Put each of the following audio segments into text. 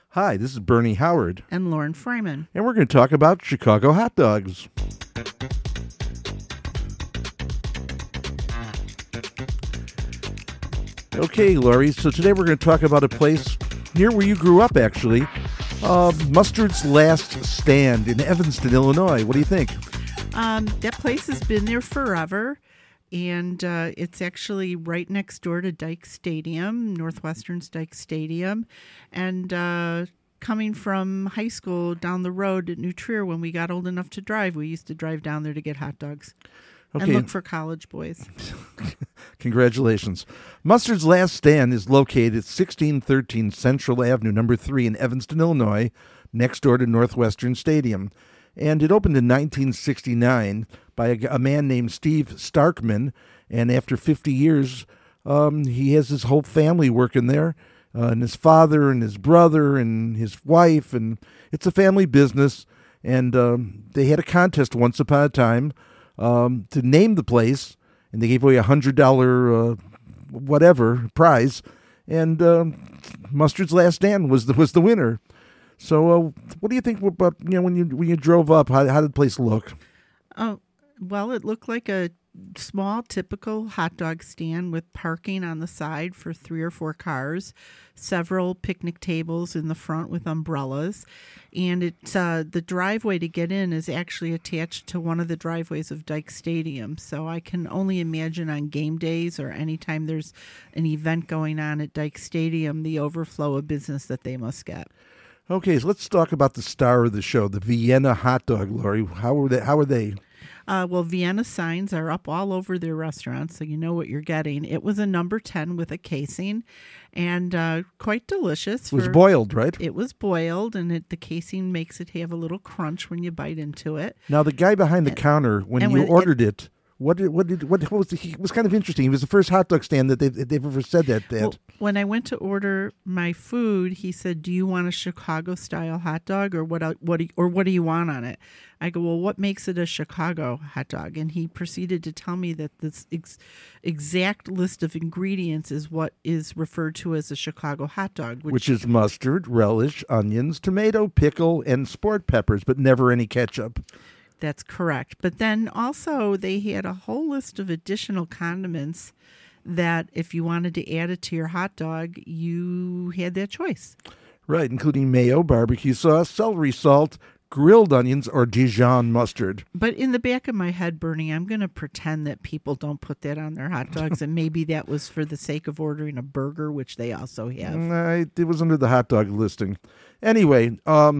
Hi, this is Bernie Howard. And Lauren Fryman. And we're going to talk about Chicago hot dogs. Okay, Laurie, so today we're going to talk about a place near where you grew up, actually. Mustard's Last Stand in Evanston, Illinois. What do you think? That place has been there forever, and it's actually right next door to Dyke Stadium, Northwestern's Dyke Stadium. And coming from high school down the road at New Trier, when we got old enough to drive, we used to drive down there to get hot dogs. Okay. And look for college boys. Congratulations. Mustard's Last Stand is located at 1613 Central Avenue, number 3 in Evanston, Illinois, next door to Northwestern Stadium. And it opened in 1969 by a man named Steve Starkman. And after 50 years, he has his whole family working there, and his father and his brother and his wife. And it's a family business. And they had a contest once upon a time to name the place, and they gave away $100 whatever prize, and Mustard's Last Stand was the winner. So, what do you think about when you drove up? How did the place look? Oh, well, it looked like a small, typical hot dog stand with parking on the side for 3 or 4 cars, several picnic tables in the front with umbrellas, and it's the driveway to get in is actually attached to one of the driveways of Dyke Stadium. So I can only imagine on game days or anytime there's an event going on at Dyke Stadium, the overflow of business that they must get. Okay, so let's talk about the star of the show, the Vienna hot dog, Laurie. How are they? Well, Vienna signs are up all over their restaurants, so you know what you're getting. It was a number 10 with a casing, and quite delicious. It was boiled, right? It was boiled, and the casing makes it have a little crunch when you bite into it. Now, the guy behind the counter, when you ordered it, what was he was kind of interesting. He was the first hot dog stand that they've ever said that. Well, when I went to order my food, he said, "Do you want a Chicago style hot dog, or what do you want on it?" I go, "Well, what makes it a Chicago hot dog?" And he proceeded to tell me that this exact list of ingredients is what is referred to as a Chicago hot dog, which is mustard, relish, onions, tomato, pickle, and sport peppers, but never any ketchup. That's correct. But then also they had a whole list of additional condiments that if you wanted to add it to your hot dog, you had that choice. Right, including mayo, barbecue sauce, celery salt, grilled onions, or Dijon mustard. But in the back of my head, Bernie, I'm going to pretend that people don't put that on their hot dogs, and maybe that was for the sake of ordering a burger, which they also have. It was under the hot dog listing. Anyway,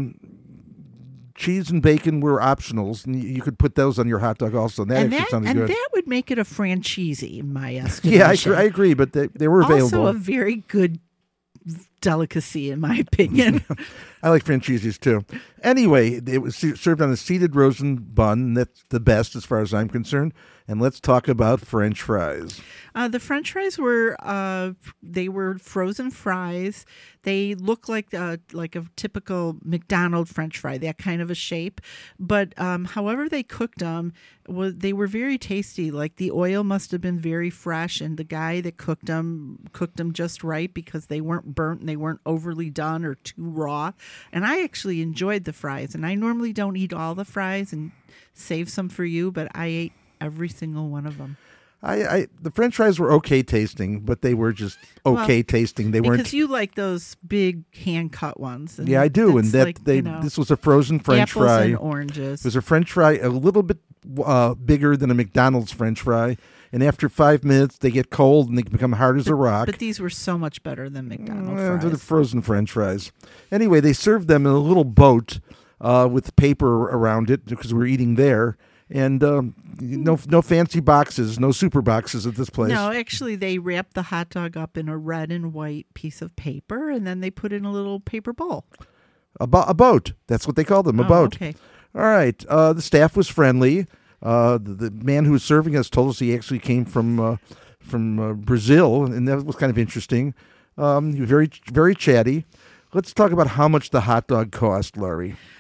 cheese and bacon were optionals, and you could put those on your hot dog also. And that actually sounded good. And that would make it a franchisee, in my estimation. Yeah, I agree, but they were available. Also a very good delicacy, in my opinion. I like franchises too. Anyway, it was served on a seeded rosin bun, and that's the best as far as I'm concerned. And let's talk about French fries. The French fries were they were frozen fries. They look like a typical McDonald's French fry, that kind of a shape. But however they cooked them, they were very tasty. Like the oil must have been very fresh, and the guy that cooked them just right because they weren't burnt and they weren't overly done or too raw. And I actually enjoyed the fries. And I normally don't eat all the fries and save some for you, but I ate every single one of them. The French fries were okay tasting, but they were just okay tasting. They weren't, because you like those big hand cut ones. And yeah, I do, and that this was a frozen French apples fry. And oranges. It was a French fry a little bit bigger than a McDonald's French fry, and after 5 minutes they get cold and they become hard as a rock. But these were so much better than McDonald's fries. They're the frozen French fries. Anyway, they served them in a little boat with paper around it because we were eating there. And no fancy boxes, no super boxes at this place. No, actually, they wrapped the hot dog up in a red and white piece of paper, and then they put it in a little paper bowl. A boat. That's what they call them, a boat. Okay. All right. The staff was friendly. The man who was serving us told us he actually came from Brazil, and that was kind of interesting. He was very, very chatty. Let's talk about how much the hot dog cost, Laurie.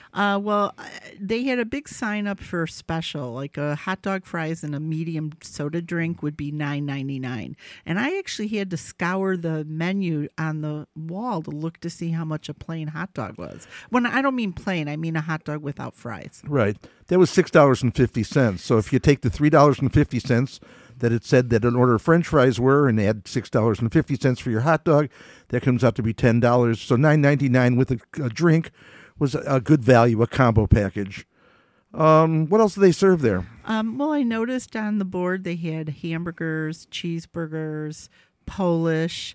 Well, they had a big sign up for a special, like a hot dog fries and a medium soda drink would be $9.99. And I actually had to scour the menu on the wall to look to see how much a plain hot dog was. When I don't mean plain, I mean a hot dog without fries. Right. That was $6.50. So if you take the $3.50 that it said that an order of French fries were and add $6.50 for your hot dog, that comes out to be $10. So $9.99 with a drink was a good value, a combo package. What else do they serve there? Well, I noticed on the board they had hamburgers, cheeseburgers, Polish.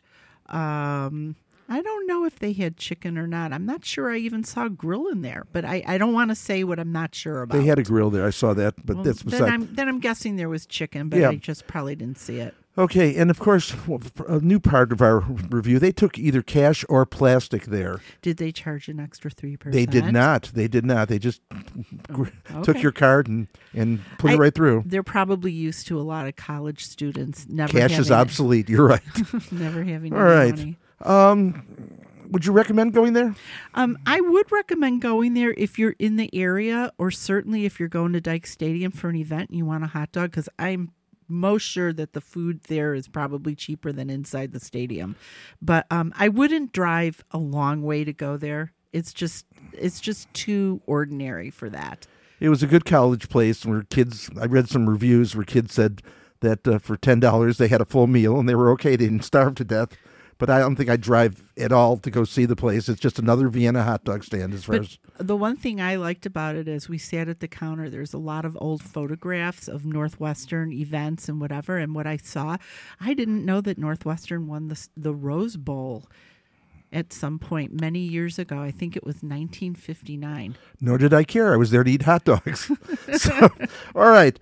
I don't know if they had chicken or not. I'm not sure I even saw grill in there, but I don't want to say what I'm not sure about. They had a grill there. I saw that, but that's beside. Then I'm guessing there was chicken, but I just probably didn't see it. Okay, and of course, a new part of our review, they took either cash or plastic there. Did they charge an extra 3%? They did not. They did not. They just took your card and put it right through. They're probably used to a lot of college students never cash is obsolete. You're right. Never having all right. money. Would you recommend going there? I would recommend going there if you're in the area, or certainly if you're going to Dyke Stadium for an event and you want a hot dog, because I'm most sure that the food there is probably cheaper than inside the stadium. But I wouldn't drive a long way to go there. It's just too ordinary for that. It was a good college place where kids, I read some reviews where kids said that for $10 they had a full meal and they were okay. They didn't starve to death. But I don't think I'd drive at all to go see the place. It's just another Vienna hot dog stand as far as... The one thing I liked about it is we sat at the counter. There's a lot of old photographs of Northwestern events and whatever. And what I saw, I didn't know that Northwestern won the Rose Bowl at some point many years ago. I think it was 1959. Nor did I care. I was there to eat hot dogs. So, all right.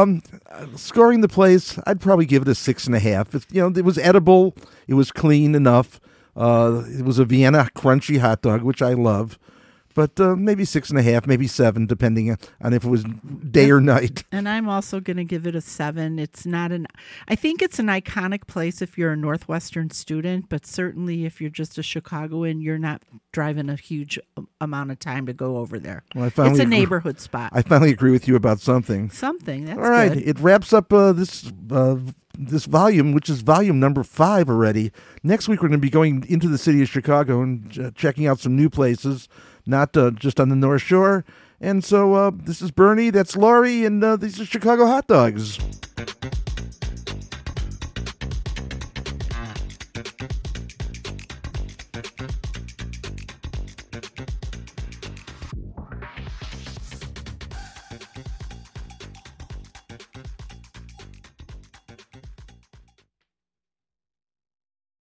Scoring the place, I'd probably give it a 6.5. It was edible. It was clean enough. It was a Vienna crunchy hot dog, which I love. But maybe 6.5, maybe 7, depending on if it was day or night. And I'm also going to give it a 7. I think it's an iconic place if you're a Northwestern student, but certainly if you're just a Chicagoan, you're not driving a huge amount of time to go over there. Well, it's a neighborhood spot. I finally agree with you about something. That's all right. Good. It wraps up this volume, which is volume number 5 already. Next week, we're going to be going into the city of Chicago and checking out some new places, not just on the North Shore. And so this is Bernie, that's Laurie, and these are Chicago Hot Dogs.